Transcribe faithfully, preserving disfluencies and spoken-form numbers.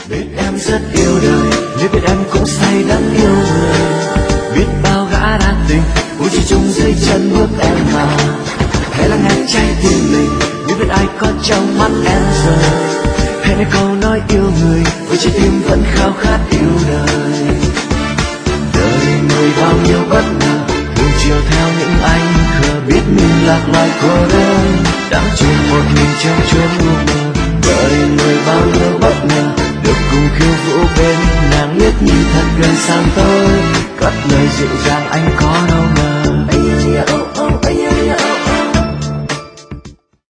Biết em rất yêu đời, nếu biết em cũng say đắm yêu người. Biết bao gã đa tình, cũng chỉ chung dưới chân bước em mà. Hãy lắng nghe trái tim mình, nếu biết ai có trong mắt em rồi. Hãy nói câu nói yêu người, với trái tim vẫn khao khát yêu đời. Đời người bao nhiêu bất ngờ, thường chiều theo những anh khờ. Biết mình lạc loài cô đơn, đang chìm một mình trong chốn u mờ. Đời người bao nhiêu bất ngờ, được cùng khiêu vũ bên nàng liếc nhìn thật gần sang tôi. Cất lời dịu dàng anh có đâu